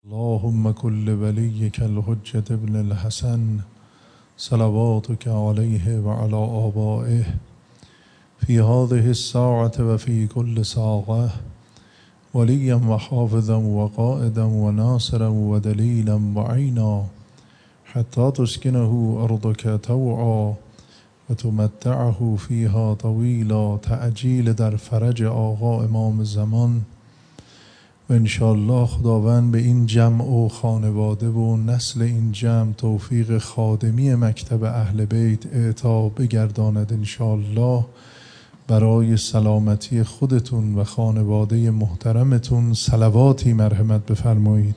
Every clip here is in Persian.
اللهم كل وليك الحجة ابن الحسن صلواتك عليه وعلى آبائه في هذه الساعة وفي كل ساعة وليا وحافظا وقائدا وناصرا ودليلا وعينا حتى تسكنه أرضك طوعا وتمتعه فيها طویلا. تعجیل در فرج آقا امام زمان و انشاءالله خداوند به این جمع و خانواده و نسل این جمع توفیق خادمی مکتب اهل بیت اعطا بگرداند انشاءالله. برای سلامتی خودتون و خانواده محترمتون صلواتی مرحمت بفرمایید.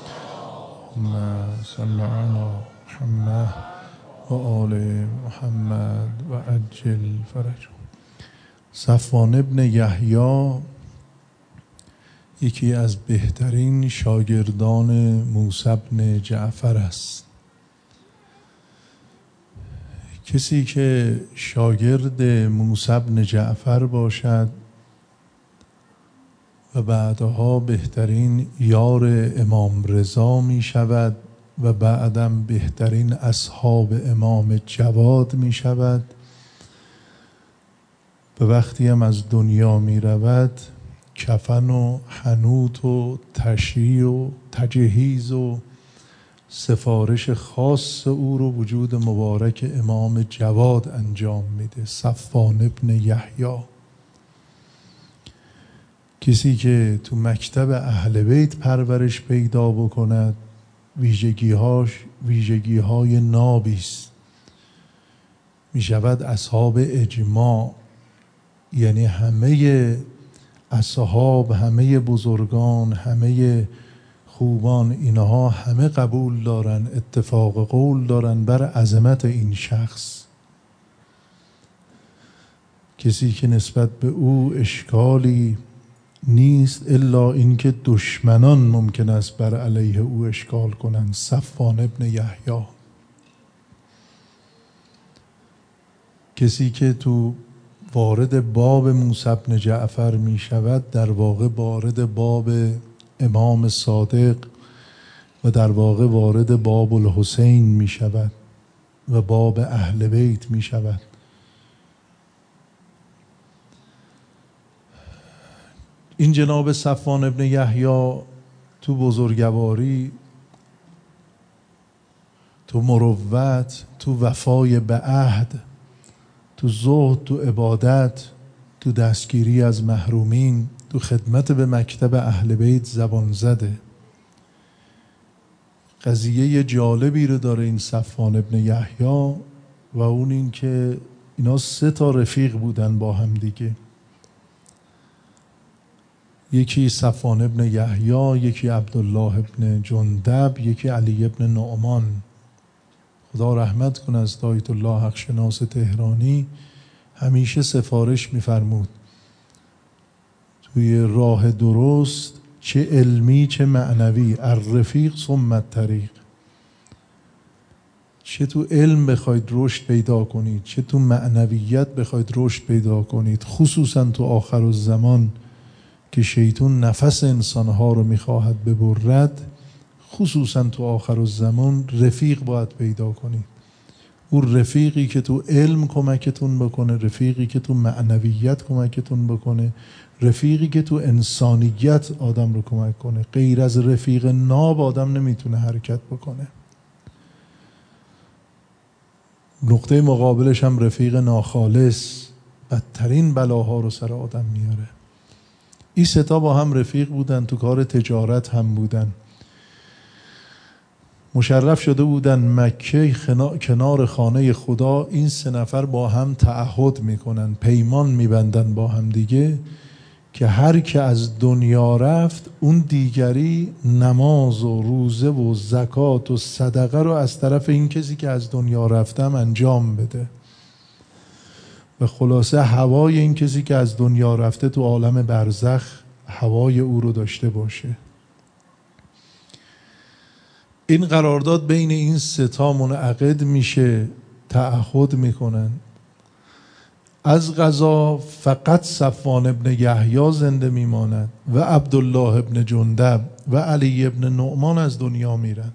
صلی علی محمد و آل محمد و عجل فرج. صفوان ابن یحیی یکی از بهترین شاگردان موسی بن جعفر است. کسی که شاگرد موسی بن جعفر باشد و بعدها بهترین یار امام رضا می شود و بعدم بهترین اصحاب امام جواد می شود و وقتی هم از دنیا می رود کفن و حنوط و تشییع و تجهیز و سفارش خاص او رو وجود مبارک امام جواد انجام میده. صفوان ابن یحیی کسی که تو مکتب اهل بیت پرورش پیدا بکند ویژگیهاش ویژگیهای نابی است. می شود اصحاب اجماع، یعنی همه اصحاب، همه بزرگان، همه خوبان، اینها همه قبول دارن، اتفاق قول دارن بر عظمت این شخص. کسی که نسبت به او اشکالی نیست الا اینکه دشمنان ممکن است بر علیه او اشکال کنند. صفوان ابن یحیی کسی که تو وارد باب موسی بن جعفر می شود در واقع وارد باب امام صادق و در واقع وارد باب الحسین می شود و باب اهل بیت می شود. این جناب صفوان ابن یحیی تو بزرگواری، تو مروت، تو وفای به عهد، تو زهد، تو عبادت، تو دستگیری از محرومین، تو خدمت به مکتب اهل بیت زبان زده. قضیه جالبی رو داره این صفوان ابن یحیی و اون این که اینا 3 رفیق بودن با هم دیگه. یکی صفوان ابن یحیی، یکی عبدالله ابن جندب، یکی علی ابن نعمان. خدا رحمت کنه از آیت الله حق شناس تهرانی همیشه سفارش می‌فرمود توی راه درست، چه علمی چه معنوی، الرفیق ثم الطریق. چه تو علم بخواید رشد پیدا کنید، چه تو معنویت بخواید رشد پیدا کنید، خصوصا تو آخر الزمان که شیطان نفس انسانها رو میخواهد ببرد، خصوصا تو آخر الزمان رفیق باید پیدا کنید. اون رفیقی که تو علم کمکتون بکنه، رفیقی که تو معنویت کمکتون بکنه، رفیقی که تو انسانیت آدم رو کمک کنه. غیر از رفیق ناب آدم نمیتونه حرکت بکنه. نقطه مقابلش هم رفیق ناخالص بدترین بلاها رو سر آدم میاره. این 3 با هم رفیق بودن، تو کار تجارت هم بودن. مشرف شده بودن مکه کنار خانه خدا. این 3 نفر با هم تعهد میکنن، پیمان میبندن با هم دیگه که هر که از دنیا رفت اون دیگری نماز و روزه و زکات و صدقه رو از طرف این کسی که از دنیا رفتم انجام بده و خلاصه هوای این کسی که از دنیا رفته تو عالم برزخ هوای او رو داشته باشه. این قرارداد بین این 3 منعقد میشه، تعهد میکنن. از قضا فقط صفوان ابن یحیی زنده میماند و عبدالله ابن جندب و علی ابن نعمان از دنیا میرن.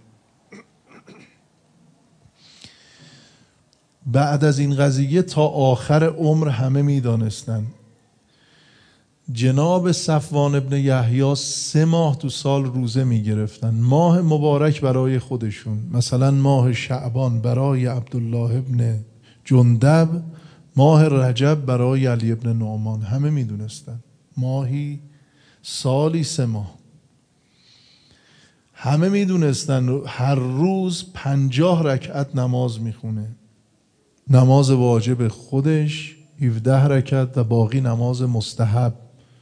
بعد از این قضیه تا آخر عمر همه میدانستن جناب صفوان ابن یحیی 3 ماه تو سال روزه میگرفتن. ماه مبارک برای خودشون، مثلا ماه شعبان برای عبدالله ابن جندب، ماه رجب برای علی ابن نعمان. همه میدونستن ماهی سالی 3 ماه. همه میدونستن هر روز 50 رکعت نماز میخونه، نماز واجب خودش 17 رکعت و باقی نماز مستحب.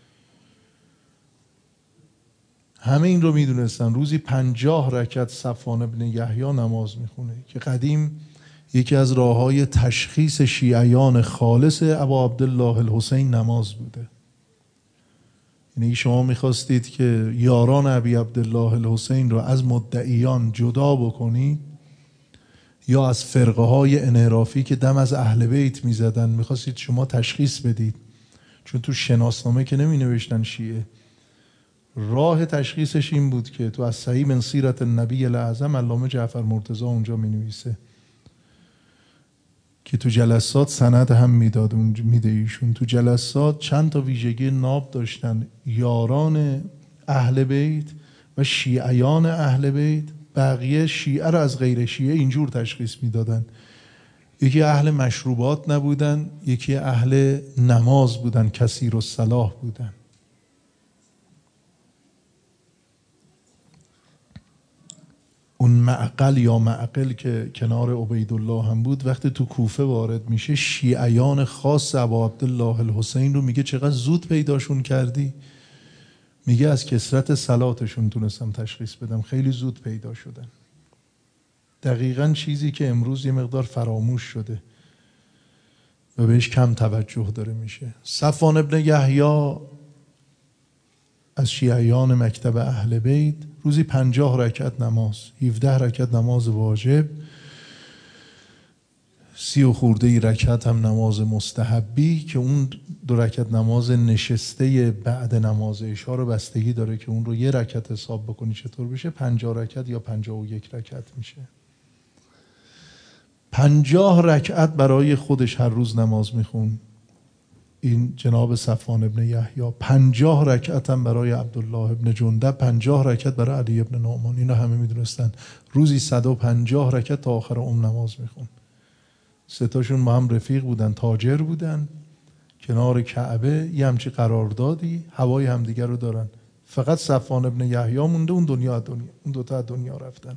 همه این رو میدونستن. روزی 50 رکعت صفوان ابن یحیی نماز میخونه که قدیم یکی از راههای تشخیص شیعیان خالص ابا عبدالله الحسین نماز بوده. یعنی شما میخواستید که یاران ابی عبدالله الحسین رو از مدعیان جدا بکنید یا از فرقه های انحرافی که دم از اهل بیت میزدن میخواستید شما تشخیص بدید، چون تو شناسنامه که نمی نوشتن شیعه. راه تشخیصش این بود که تو از صحیح من سیرت النبی الاعظم علامه جعفر مرتضی اونجا می نویسه که تو جلسات سند هم میداد، میده ایشون. تو جلسات چند تا ویژگی ناب داشتن یاران اهل بیت و شیعیان اهل بیت. بقیه شیعه رو از غیر شیعه اینجور تشخیص میدادن: یکی اهل مشروبات نبودن، یکی اهل نماز بودن، کثیر الصلاح بودن. اون معقل یا معقل که کنار عبیدالله هم بود وقتی تو کوفه وارد میشه، شیعیان خاص ابا عبدالله الحسین رو میگه چقدر زود پیداشون کردی؟ میگه از کثرت صلاتشون تونستم تشخیص بدم، خیلی زود پیدا شدن. دقیقاً چیزی که امروز یه مقدار فراموش شده و بهش کم توجه داره میشه. صفوان ابن یحیی از شیعیان مکتب اهل بیت روزی 50 رکعت نماز، 17 رکعت نماز واجب، 30 و خورده رکعت هم نماز مستحبی که اون 2 رکعت نماز نشسته بعد نماز عشا رو بستگی داره که اون رو 1 رکعت حساب بکنی چطور بشه، 50 رکعت یا 51 رکعت میشه. 50 رکعت برای خودش هر روز نماز میخون این جناب صفوان ابن یحیی. 50 رکعت هم برای عبدالله ابن جندب، 50 رکعت برای علی ابن نعمان. اینا همه میدونستن. روزی 150 رکعت تا آخر عمر نماز میخون. 3 تاشون با هم رفیق بودن، تاجر بودن، کنار کعبه یه همچی قراردادی هوای همدیگر رو دارن. فقط صفوان ابن یحیی مونده، اون 2 تا از دنیا رفتن.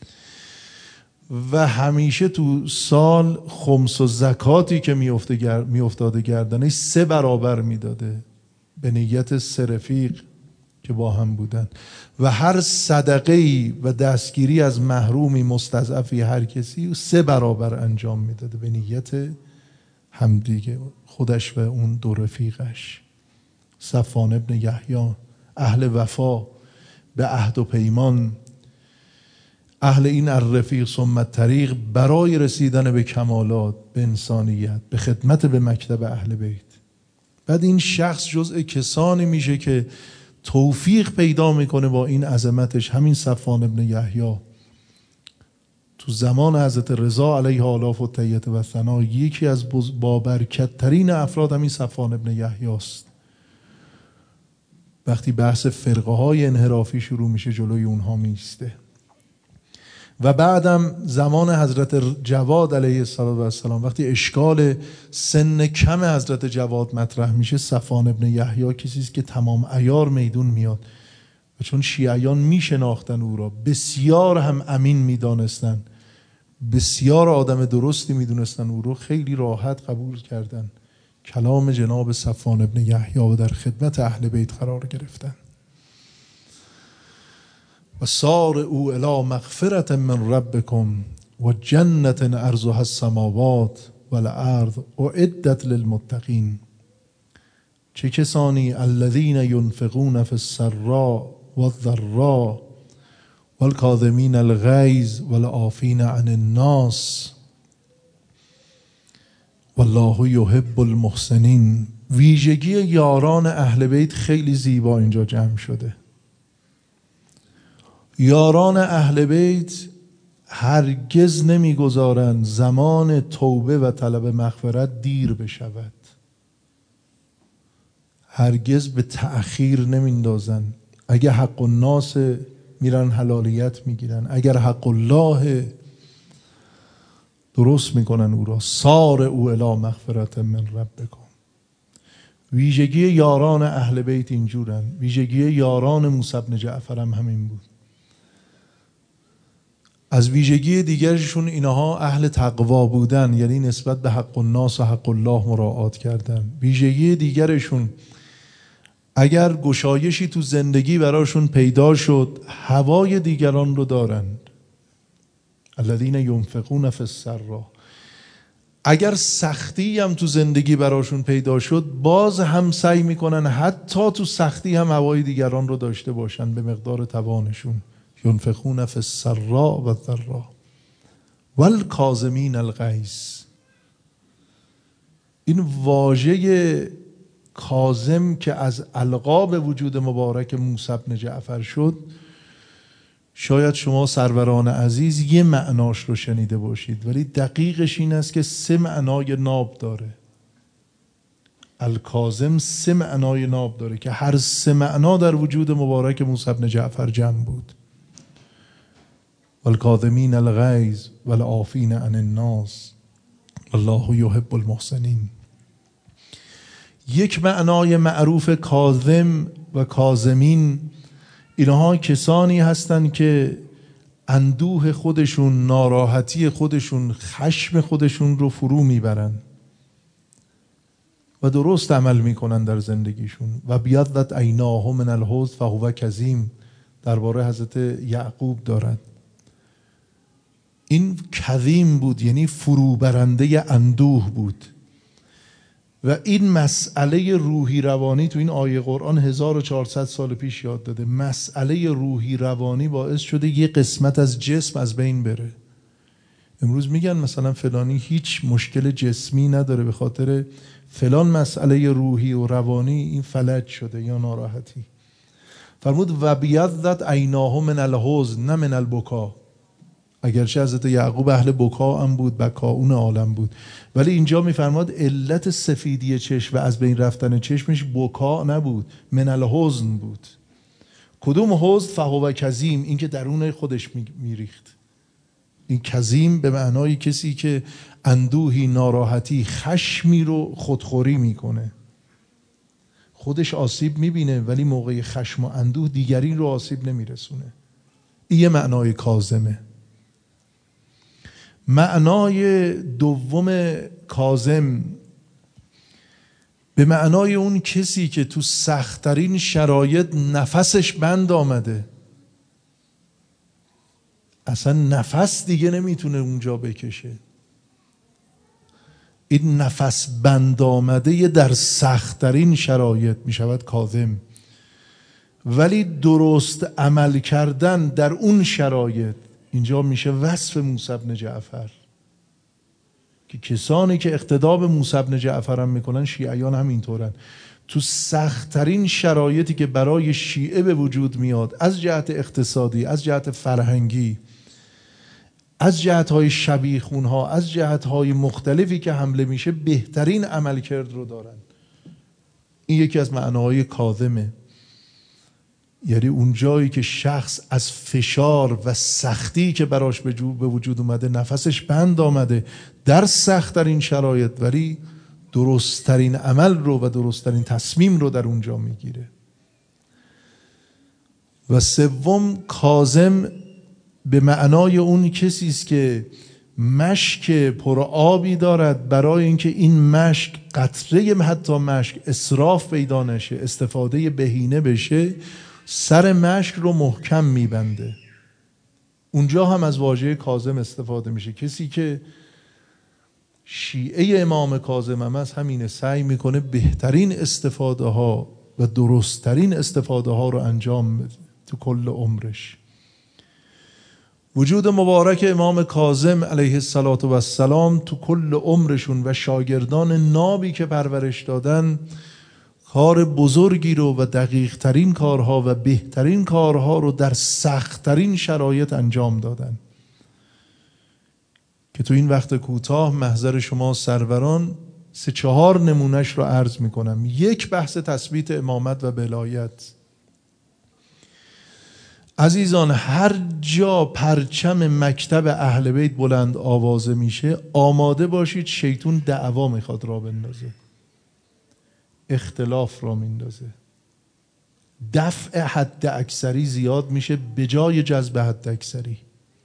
و همیشه تو سال خمس و زکاتی که میافتاده گردنش 3 برابر میداده به نیت 3 رفیق که با هم بودن. و هر صدقه‌ای و دستگیری از محرومی، مستضعفی، هر کسی 3 برابر انجام میداده به نیت همدیگه، خودش و اون 2 رفیقش. صفوان ابن یحیی اهل وفا به عهد و پیمان، اهل این الرفیق ثم الطریق، برای رسیدن به کمالات، به انسانیت، به خدمت به مکتب اهل بیت. بعد این شخص جزء کسانی میشه که توفیق پیدا میکنه با این عظمتش. همین صفوان ابن یحیی تو زمان حضرت رضا علیه آلاف و تحیت و ثنا یکی از بابرکت ترین افراد همین صفوان ابن یحیی است. وقتی بحث فرقه های انحرافی شروع میشه جلوی اونها میسته. و بعدم زمان حضرت جواد علیه السلام وقتی اشکال سن کم حضرت جواد مطرح میشه، صفوان ابن یحیی کسی است که تمام عیار میدون میاد و چون شیعیان میشناختن او را، بسیار هم امین میدانستن، بسیار آدم درستی میدونستن او رو، خیلی راحت قبول کردن کلام جناب صفوان ابن یحیی و در خدمت اهل بیت قرار گرفتن. و سارعوا الی مغفرة من ربکم و جنة عرضها السماوات والارض اعدت للمتقین. چه کسانی؟ الذین ینفقون فی السراء والضراء والکاظمین الغیظ والعافین عن الناس والله یحب المحسنین. ویژگی یاران اهل بیت خیلی زیبا اینجا جمع شده. یاران اهل بیت هرگز نمیگذارند زمان توبه و طلب مغفرت دیر بشود، هرگز به تأخیر نمیندازن. اگه حق الناس میرن حلالیت میگیرن، اگر حق الله درست میکنن او را. سار او الی مغفرت من ربکم. ویژگی یاران اهل بیت اینجورن. ویژگی یاران موسی بن جعفر هم همین بود. از ویژگی دیگرشون اینها اهل تقوا بودن، یعنی نسبت به حق الناس و حق الله مراعات کردن. ویژگی دیگرشون اگر گشایشی تو زندگی براشون پیدا شد هوای دیگران رو دارند. الذین ینفقون فی السراء. اگر سختی هم تو زندگی براشون پیدا شد باز هم سعی میکنن حتی تو سختی هم هوای دیگران رو داشته باشن به مقدار توانشون. ینفقون فی السراء و الضراء والکاظمین الغیظ. این واژه کاظم که از القاب وجود مبارک موسی بن جعفر شد، شاید شما سروران عزیز یه معناش رو شنیده باشید، ولی دقیقش این است که 3 معنای ناب داره. الکاظم 3 معنای ناب داره که هر 3 معنا در وجود مبارک موسی بن جعفر جمع بود. والکاظمین الغیظ والعافین عن الناس والله یحب المحسنین. یک معنای معروف کاظم و کاظمین، اینها کسانی هستند که اندوه خودشون، ناراحتی خودشون، خشم خودشون رو فرو میبرن و درست عمل میکنن در زندگیشون. و بیضت عیناه من الحزن فهو کظیم درباره حضرت یعقوب دارد. این کظیم بود، یعنی فروبرنده اندوه بود. و این مسئله روحی روانی تو این آیه قرآن 1400 سال پیش یاد داده. مسئله روحی روانی باعث شده یه قسمت از جسم از بین بره. امروز میگن مثلا فلانی هیچ مشکل جسمی نداره، به خاطر فلان مسئله روحی و روانی این فلج شده یا ناراحتی. فرمود و بیضت عیناه من الحزن نه من البکا. اگرچه حضرت یعقوب اهل بکا هم بود، بکاون عالم بود، ولی اینجا میفرماد علت سفیدی چشم و از بین رفتن چشمش بکا نبود، من الحزن بود. کدوم حزن؟ فهو کظیم، این که درون خودش میریخت. این کظیم به معنای کسی که اندوهی، ناراحتی، خشمی رو خودخوری میکنه. خودش آسیب میبینه ولی موقع خشم و اندوه دیگری رو آسیب نمیرسونه. این یه معنای کاظمه. معنای دوم کاظم به معنای اون کسی که تو سخت‌ترین شرایط نفسش بند آمده، اصلا نفس دیگه نمیتونه اونجا بکشه. این نفس بند آمده در سخت‌ترین شرایط میشود کاظم. ولی درست عمل کردن در اون شرایط اینجا میشه وصف موسی بن جعفر. که کسانی که اقتدا به موسی بن جعفر هم میکنن شیعیان هم اینطورن. تو سخت‌ترین شرایطی که برای شیعه به وجود میاد، از جهت اقتصادی، از جهت فرهنگی، از جهت‌های شبیخونها، از جهت‌های مختلفی که حمله میشه، بهترین عملکرد رو دارن. این یکی از معناهای کاظمه. یعنی اون جایی که شخص از فشار و سختی که براش به وجود اومده نفسش بند آمده در سخت‌ترین شرایط، ولی درست‌ترین عمل رو و درست‌ترین تصمیم رو در اونجا میگیره. و سوم کاظم به معنای اون کسی است که مشک پر آبی دارد، برای اینکه این مشک قطره حتی مشک اسراف پیدا نشه، استفاده بهینه بشه، سر مشک رو محکم میبنده. اونجا هم از واژه کاظم استفاده میشه. کسی که شیعه امام کاظم هم از همینه، سعی میکنه بهترین استفاده ها و درستترین استفاده ها رو انجام بده تو کل عمرش. وجود مبارک امام کاظم علیه السلام تو کل عمرشون و شاگردان نابی که پرورش دادن کار بزرگی رو و دقیق ترین کارها و بهترین کارها رو در سخت ترین شرایط انجام دادن که تو این وقت کوتاه محضر شما سروران 3-4 نمونش رو عرض میکنم. یک، بحث تثبیت امامت و ولایت. عزیزان، هر جا پرچم مکتب اهل بیت بلند آوازه میشه آماده باشید شیطون دعوا میخواد را بندازه، اختلاف را میندازه، دفع حد اکثری زیاد میشه به جای جذب حد اکثری.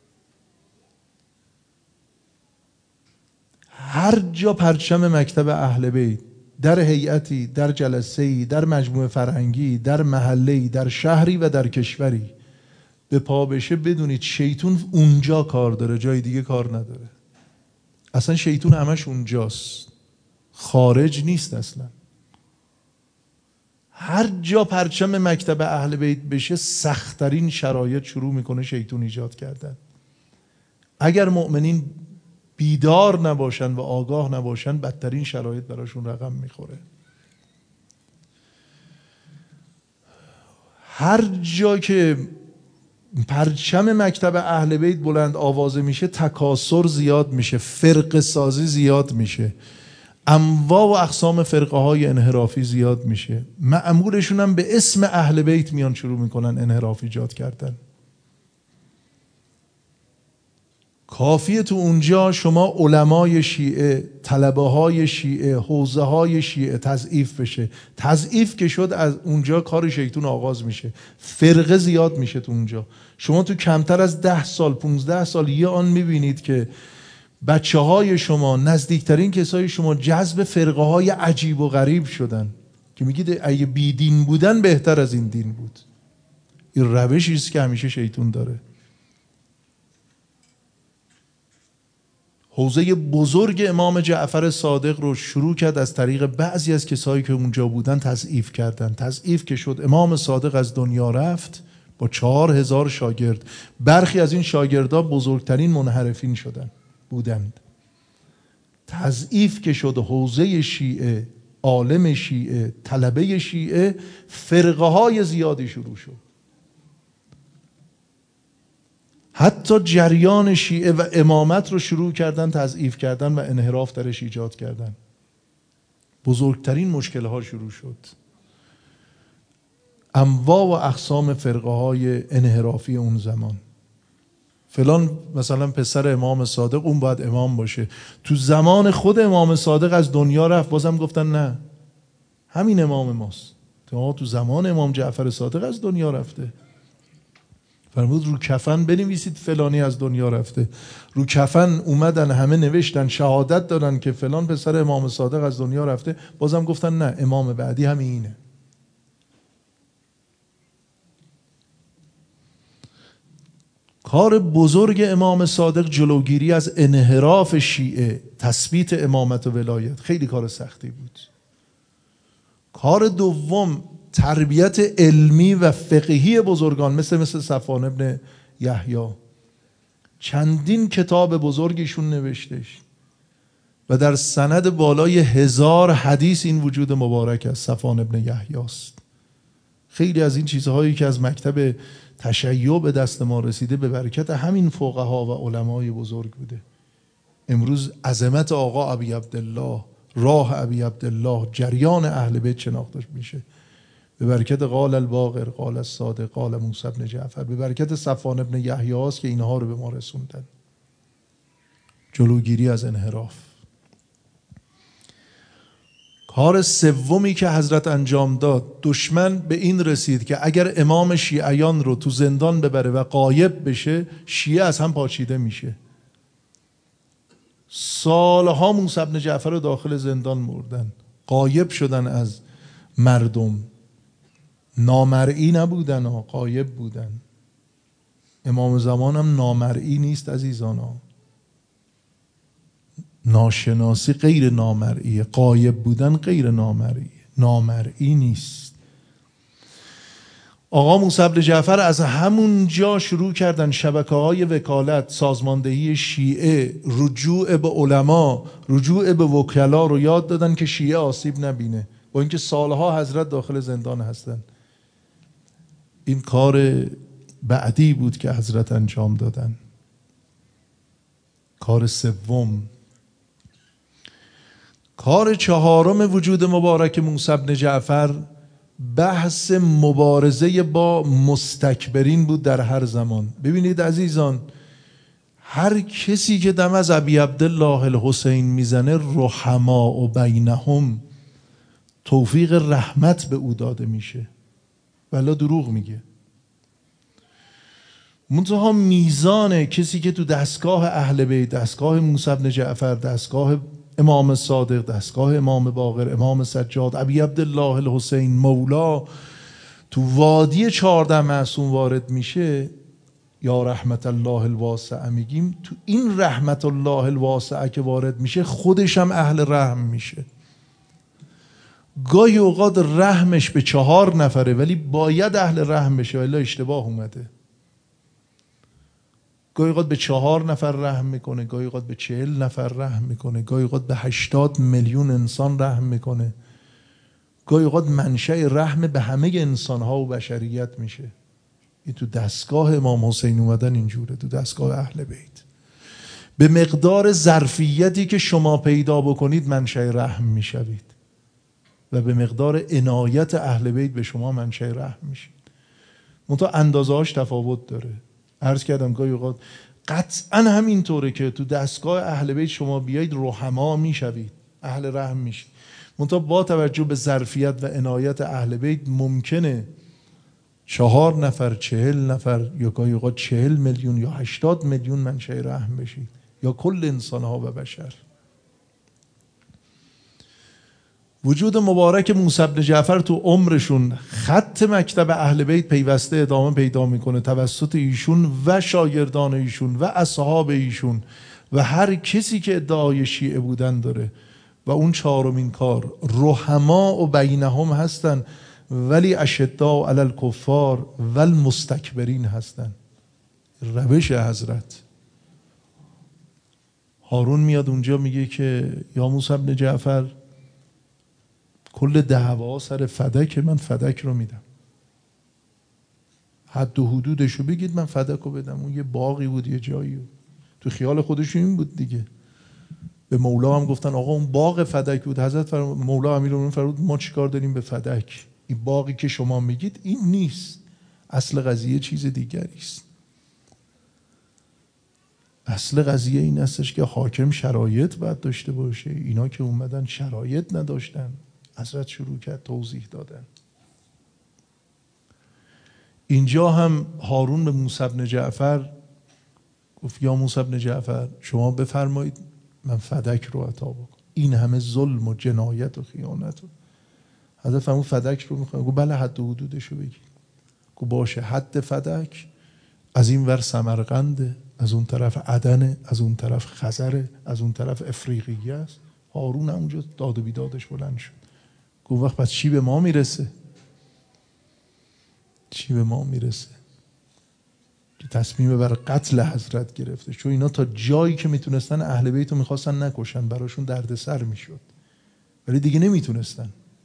هر جا پرچم مکتب اهل بیت در هیئتی، در جلسه‌ای، در مجموعه فرهنگی، در محله‌ای، در شهری و در کشوری به پا بشه بدونید شیطون اونجا کار داره، جای دیگه کار نداره. اصلا شیطون همش اونجاست، خارج نیست اصلا. هر جا پرچم مکتب اهل بیت بشه سخت‌ترین شرایط شروع میکنه شیطون ایجاد کردن. اگر مؤمنین بیدار نباشن و آگاه نباشن بدترین شرایط براشون رقم میخوره. هر جا که پرچم مکتب اهل بیت بلند آوازه میشه تکاسر زیاد میشه، فرقه سازی زیاد میشه، انواع و اقسام فرقه های انحرافی زیاد میشه. مأمورشون هم به اسم اهل بیت میان شروع میکنن انحراف ایجاد کردن. کافیه تو اونجا شما علمای شیعه، طلبه های شیعه، حوزه های شیعه تضعیف بشه. تضعیف که شد از اونجا کار شیطون آغاز میشه، فرقه زیاد میشه تو اونجا. شما تو کمتر از 10 سال 15 سال یه آن میبینید که بچه های شما، نزدیکترین کسای شما جذب فرقه های عجیب و غریب شدن که میگید اگه بی دین بودن بهتر از این دین بود. این روشی است که همیشه شیطون داره. حوزه بزرگ امام جعفر صادق رو شروع کرد از طریق بعضی از کسایی که اونجا بودن تضعیف کردن. تضعیف که شد امام صادق از دنیا رفت با 4000 شاگرد. برخی از این شاگردها بزرگترین منحرفین بودند. تضعیف که شد حوزه شیعه، عالم شیعه، طلبه شیعه، فرقه های زیادی شروع شد. حتی جریان شیعه و امامت رو شروع کردن تضعیف کردن و انحراف درش ایجاد کردن. بزرگترین مشکل ها شروع شد. انواع و اقسام فرقه های انحرافی اون زمان. فلان مثلا پسر امام صادق اون باید امام باشه. تو زمان خود امام صادق از دنیا رفت بازم گفتن نه همین امام ماست. تو زمان امام جعفر صادق از دنیا رفته. فرمود رو کفن بنویسید فلانی از دنیا رفته. رو کفن اومدن همه نوشتن شهادت دادن که فلان پسر امام صادق از دنیا رفته. بازم گفتن نه امام بعدی همینه. کار بزرگ امام صادق جلوگیری از انحراف شیعه، تثبیت امامت و ولایت. خیلی کار سختی بود. کار دوم تربیت علمی و فقهی بزرگان مثل صفوان ابن یحیی. چندین کتاب بزرگیشون نوشتش و در سند بالای 1000 حدیث این وجود مبارک است. صفوان ابن یحیی است. خیلی از این چیزهایی که از مکتب تشیع به دست ما رسیده به برکت همین فقها و علمای بزرگ بوده. امروز عظمت آقا ابی عبدالله، راه ابی عبدالله، جریان اهل بیت شناخته میشه به برکت قال الباقر، قال الصادق، قال موسی بن جعفر. به برکت صفوان ابن یحیی است که اینها رو به ما رسوندن. جلوگیری از انحراف. کار سومی که حضرت انجام داد، دشمن به این رسید که اگر امام شیعیان رو تو زندان ببره و غایب بشه شیعه از هم پاچیده میشه. سالها موسی بن جعفر رو داخل زندان مردن، غایب شدن از مردم. نامرئی نبودن ها، غایب بودن. امام زمان هم نامرئی نیست عزیزان ها. ناشناسی غیر نامرئیه، غایب بودن غیر نامرئیه، نامرئی نیست. آقا موسی بن جعفر از همون جا شروع کردن شبکه‌های وکالت، سازماندهی شیعه، رجوع به علما، رجوع به وکلا رو یاد دادن که شیعه آسیب نبینه، با اینکه سالها حضرت داخل زندان هستن. این کار بعدی بود که حضرت انجام دادن. کار سوم. کار چهارم وجود مبارک موسی بن جعفر بحث مبارزه با مستکبرین بود در هر زمان. ببینید عزیزان، هر کسی که دم از ابی عبدالله الحسین میزنه رحما و بینهم توفیق رحمت به او داده میشه، ولی دروغ میگه. منتها میزان کسی که تو دستگاه اهل بیت، دستگاه موسی بن جعفر، دستگاه امام صادق، دستگاه امام باقر، امام سجاد، ابی عبدالله الحسین مولا، تو وادی 14 معصوم وارد میشه، یا رحمت الله الواسعه میگیم، تو این رحمت الله الواسعه که وارد میشه خودش هم اهل رحم میشه. گاهی اوقات رحمش به 4 نفره ولی باید اهل رحم بشه، ولی اشتباه اومده. گاهی اوقات به 4 نفر رحم میکنه، گاهی اوقات به 40 نفر رحم میکنه، گاهی اوقات به 80 میلیون انسان رحم میکنه، گاهی اوقات منشأ رحم به همه انسانها و بشریت میشه. این تو دستگاه امام حسین اومدن اینجوره، تو دستگاه اهل بیت. به مقدار ظرفیتی که شما پیدا بکنید منشأ رحم میشوید و به مقدار عنایت اهل بیت به شما منشأ رحم میشید. منتها اندازه‌هاش تفاوت داره. عرض کردم گاهی اوقات قطعا همینطوره که تو دستگاه اهل بیت شما بیایید رحما میشوید، اهل رحم میشید. منتها با توجه به ظرفیت و عنایت اهل بیت ممکنه 4 نفر، 40 نفر، یا گاهی اوقات 40 میلیون یا 80 میلیون منشأ رحم بشید، یا کل انسانها و بشر. وجود مبارک موسی بن جعفر تو عمرشون خط مکتب اهل بیت پیوسته ادامه پیدا میکنه توسط ایشون و شاگردان ایشون و اصحاب ایشون و هر کسی که ادعای شیعه بودن داره. و اون چهارمین کار رحما و بینهم هستن، ولی اشداء علی الکفار و المستکبرین هستن. روش حضرت. هارون میاد اونجا میگه که یا موسی بن جعفر، کل دعوا سر فدک، من فدک رو میدم، حد و حدودش رو بگید من فدک رو بدم. اون یه باقی بود، یه جایی بود. تو خیال خودشون این بود دیگه. به مولا هم گفتن آقا اون باغ فدک بود. حضرت مولا امیرالمومنین فرمود ما چیکار داریم به فدک؟ این باقی که شما میگید این نیست، اصل قضیه چیز دیگری است. اصل قضیه این هستش که حاکم شرایط باید داشته باشه. اینا که اومدن شرایط نداشتن. حضرت شروع کرد توضیح دادن. اینجا هم هارون به موسی بن جعفر گفت یا موسی بن جعفر شما بفرمایید من فدک رو عطا بکنم. این همه ظلم و جنایت و خیانت. حضرت فرمود فدک رو میخوام. گفت بله حد و حدودش رو بگید. گفت باشه، حد فدک از این ور سمرقنده، از اون طرف عدنه، از اون طرف خزره، از اون طرف افریقیه است. هارون اونجا داد و بیدادش بلند شد. گفت وقت پس چی به ما میرسه؟ چی به ما میرسه؟ که تصمیم بر قتل حضرت گرفته. چون اینا تا جایی که میتونستن اهل بیت رو میخواستن نکشن، براشون دردسر میشد، ولی دیگه نمیتونستن.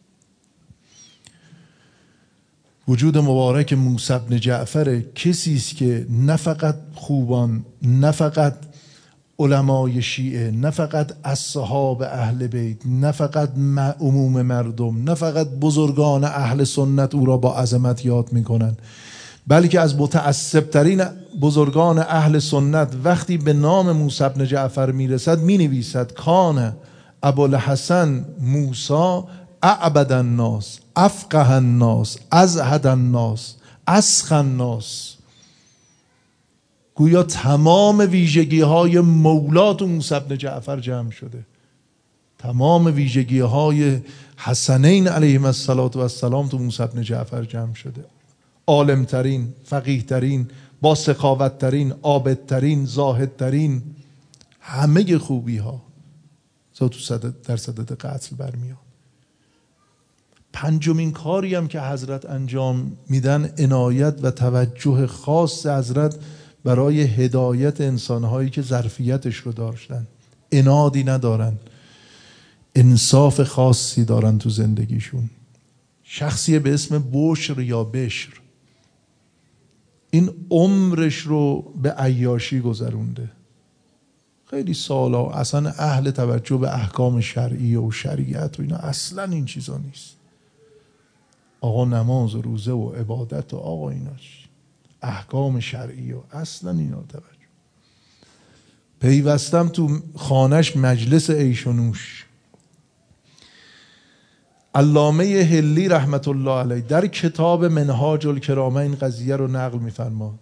وجود مبارک موسی بن جعفر کسی است که نه فقط خوبان، نه فقط علمای شیعه، نه فقط اصحاب اهل بیت، نه فقط عموم مردم، نه فقط بزرگان اهل سنت او را با عظمت یاد میکنن، بلکه از متعصبترین بزرگان اهل سنت وقتی به نام موسی بن جعفر میرسد مینویسد کان ابوالحسن موسی اعبد الناس، افقه الناس، ازهد الناس، اسخن الناس. گویا تمام ویژگی های مولات و موسی بن جعفر جمع شده. تمام ویژگی های حسنین علیهم السلام تو موسی بن جعفر جمع شده. عالمترین، فقیهترین، با سخاوتترین، عابدترین، زاهدترین، همه خوبی ها تو در صدد قتل برمیاد. پنجمین کاری هم که حضرت انجام میدن عنایت و توجه خاص حضرت برای هدایت انسانهایی که ظرفیتش رو داشتن، عنادی ندارن، انصاف خاصی دارن تو زندگیشون. شخصی به اسم بشر یا بشر این عمرش رو به عیاشی گذرونده، خیلی سالا اصلا اهل توجه به احکام شرعی و شریعت و اینا اصلا این چیزا نیست. آقا نماز و روزه و عبادت و آقا ایناش احکام شرعی و اصلا اینا توجه. پیوستم تو خانش مجلس عیش و نوش. علامه حلی رحمت الله علیه در کتاب منهاج الکرامه این قضیه رو نقل می‌فرماد.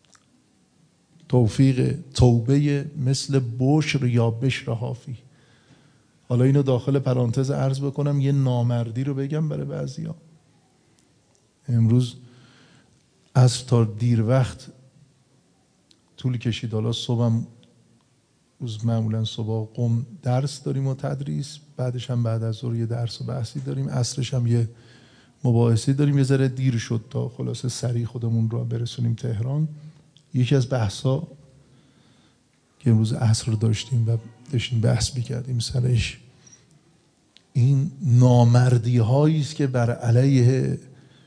توفیق توبه مثل بشر یا بشر حافی. حالا اینو داخل پرانتز عرض بکنم، یه نامردی رو بگم برای بعضیا. امروز عصر تا دیر وقت طول کشید. حالا صبحم روز معمولا صبح قم درس داریم و تدریس، بعدش هم بعد از ظهر یه درس و بحثی داریم، عصرش هم یه مباحثی داریم. یه ذره دیر شد تا خلاصه سریع خودمون رو برسونیم تهران. یکی از بحثا که امروز عصر داشتیم و داشتیم بحث می‌کردیم سرش این نامردی هایی است که بر علیه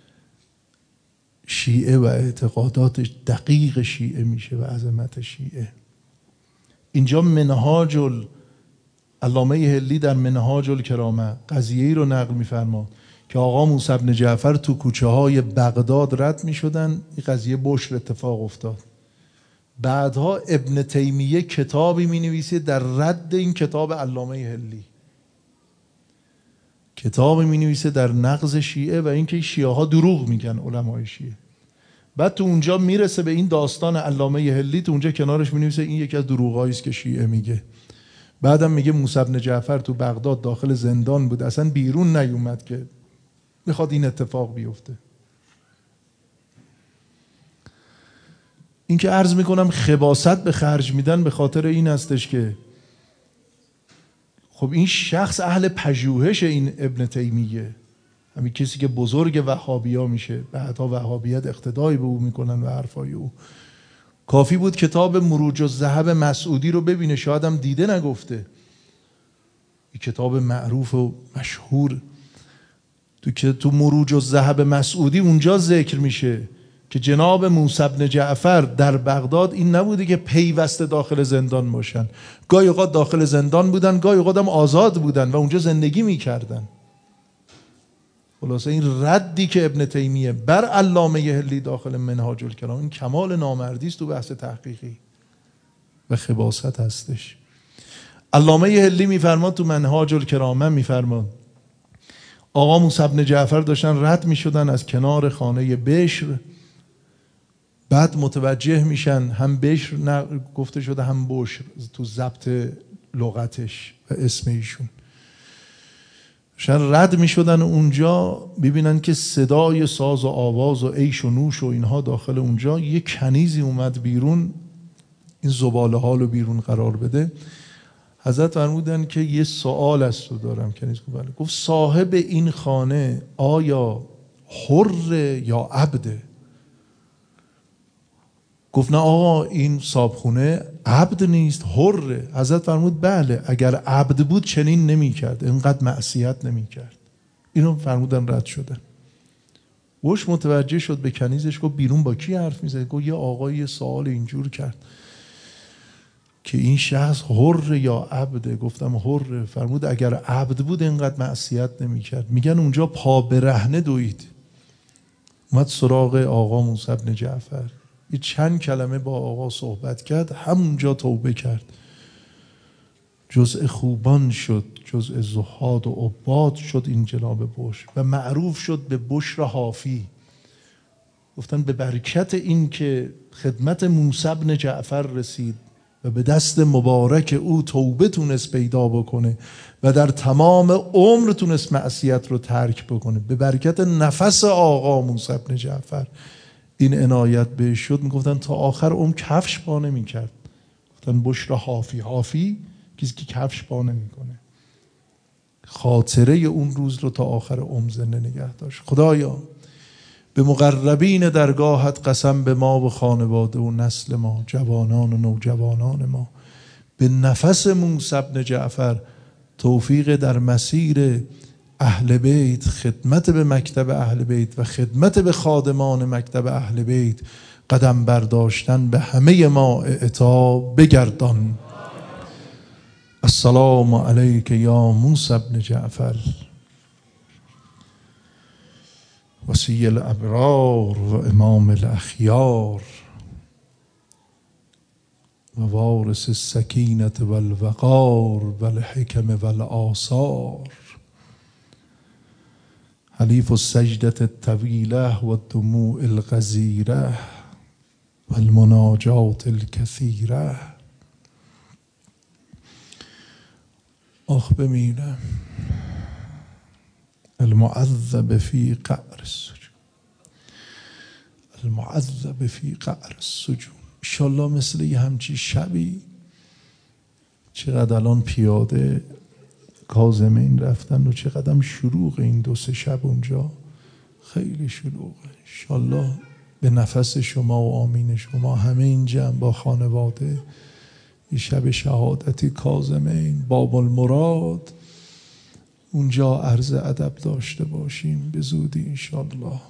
شیعه و اعتقادات دقیق شیعه میشه و عظمت شیعه. اینجا منهاج علامه حلی در منهاج الکرامه قضیه‌ای رو نقل می‌فرما که آقا موسی بن جعفر تو کوچه های بغداد رد می‌شدن. این قضیه بشر اتفاق افتاد. بعدها ابن تیمیه کتابی می‌نویسه در رد این کتاب علامه حلی، کتابی می‌نویسه در نقض شیعه و اینکه شیعه ها دروغ میگن علمای شیعه. بعد تو اونجا میرسه به این داستان علامه حلی، تو اونجا کنارش می‌نویسه این یکی از دروغایی است که شیعه میگه. بعدم میگه موسی بن جعفر تو بغداد داخل زندان بود، اصلا بیرون نیومد که میخواد این اتفاق بیفته. این که عرض میکنم خباثت به خرج میدن به خاطر این هستش که خب این شخص اهل پژوهش این ابن تیمیه، همین کسی که بزرگ وهابیا میشه، بعدها وهابیت اقتدایی به او میکنن و حرفای او. کافی بود کتاب مروج الذهب مسعودی رو ببینه، شاید هم دیده نگفته. این کتاب معروف و مشهور تو مروج الذهب مسعودی اونجا ذکر میشه که جناب موسی بن جعفر در بغداد این نبوده که پیوسته داخل زندان باشن، گاهی اوقات داخل زندان بودن، گاهی اوقات هم آزاد بودن و اونجا زندگی میکردن. خلاصه این ردی که ابن تیمیه بر علامه حلی داخل منهاج الکرام، این کمال نامردی است تو بحث تحقیقی و خباثت هستش. علامه حلی میفرماد تو منهاج الکرامه، میفرماد آقا موسی بن جعفر داشتن رد میشدن از کنار خانه بشر، بعد متوجه میشن هم بشر گفته شده هم بشر تو ضبط لغتش و اسم ایشون، شن رد میشدن اونجا ببینن که صدای ساز و آواز و عیش و نوش و اینها داخل اونجا. یه کنیزی اومد بیرون این زباله ها رو بیرون قرار بده. حضرت فرمودن که یه سوال از تو دارم. کنیز گفت بله. گفت صاحب این خانه آیا حر یا عبده؟ گفت نه آقا این صاحبخونه عبد نیست، حره. حضرت فرمود بله اگر عبد بود چنین نمی کرد، اینقدر معصیت نمی کرد. اینو فرمودن رد شدن. وش متوجه شد به کنیزش، گفت بیرون با کی حرف میزنی؟ گفت یه آقای سوال اینجور کرد که این شخص حر یا عبده؟ گفتم حر. فرمود اگر عبد بود اینقدر معصیت نمی کرد. میگن اونجا پا برهنه دوید، اومد سراغ آقا موسی بن جعفر، یه چند کلمه با آقا صحبت کرد، همونجا توبه کرد، جزء خوبان شد، جزء زهاد و عباد شد این جناب بشر و معروف شد به بشر حافی. گفتن به برکت این که خدمت موسی بن جعفر رسید و به دست مبارک او توبه تونست پیدا بکنه و در تمام عمر تونست معصیت رو ترک بکنه، به برکت نفس آقا موسی بن جعفر این عنایت بهش شد. میگفتن تا آخر عمر کفش پا نمی‌کرد. گفتن بشر حافی، حافی کسی که کفش پا نمی‌کنه. خاطره اون روز رو تا آخر عمر زنده نگه داشت. خدایا به مقربین درگاهت قسم به ما و خانواده و نسل ما، جوانان و نوجوانان ما، به نفس موسی بن جعفر توفیق در مسیر اهل بیت، خدمت به مکتب اهل بیت و خدمت به خادمان مکتب اهل بیت قدم برداشتن به همه ما اعطا بگردان. السلام علیک یا موسی بن جعفر وصی الابرار و امام الاخیار و وارث السکینة والوقار و الحکم والآثار، حلیف السجدة الطویلة و الدموع الغزیرة و المناجات الکثیرة. آخ بمیرم. المعذب فی قعر السجون، المعذب فی قعر السجون. انشالله مثل یه همچی شبی، چقدر الان پیاده کاظمین رفتن و چقدر شلوغ این 2-3 شب اونجا، خیلی شلوغه. انشالله به نفس شما و آمین شما همه این جمع با خانواده یه شب شهادتی کاظمین باب المراد اونجا عرض ادب داشته باشیم به زودی انشالله.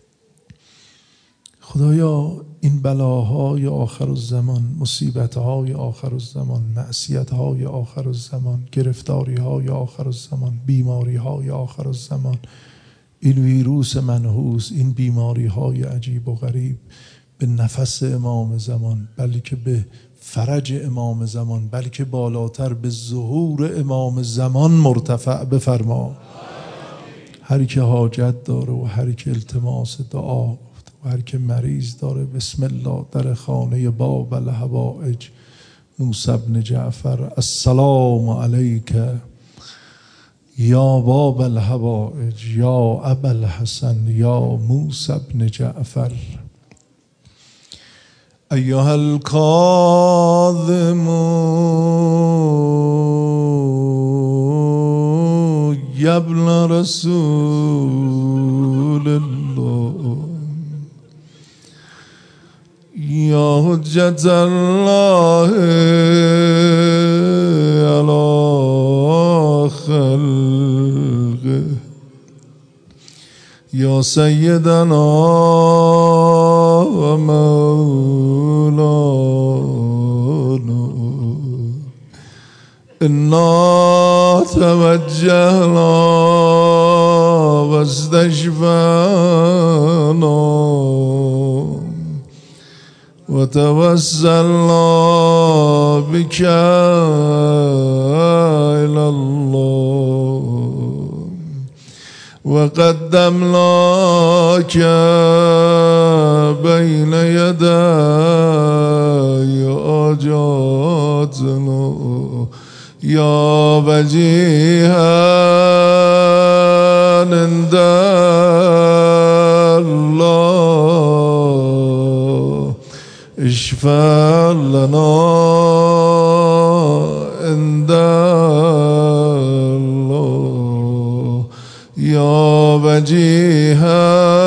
خدایا این بلاهای آخر الزمان، مصیبتهای آخر الزمان، معصیتهای آخر الزمان، گرفتاریهای آخر الزمان، بیماریهای آخر الزمان، این ویروس منحوس، این بیماریهای عجیب و غریب به نفس امام زمان، بلکه به فرج امام زمان، بلکه بالاتر به ظهور امام زمان مرتفع بفرما. هر که حاجت داره و هر که التماس دعا و هر که مریض داره، بسم الله در خانه باب الحوائج موسی بن جعفر. السلام علیک یا باب الحوائج یا ابا الحسن یا موسی بن جعفر. ایها الکاظم یا ابن رسول الله یا حجت الله علی خلقه یا سیدنا و مولانا انا توجهنا و استشفعنا و توسلنا بك إلى الله و قدمناك بین یدی حاجاتنا یا وجیها عند الله اشفع لنا عند الله یا وجیها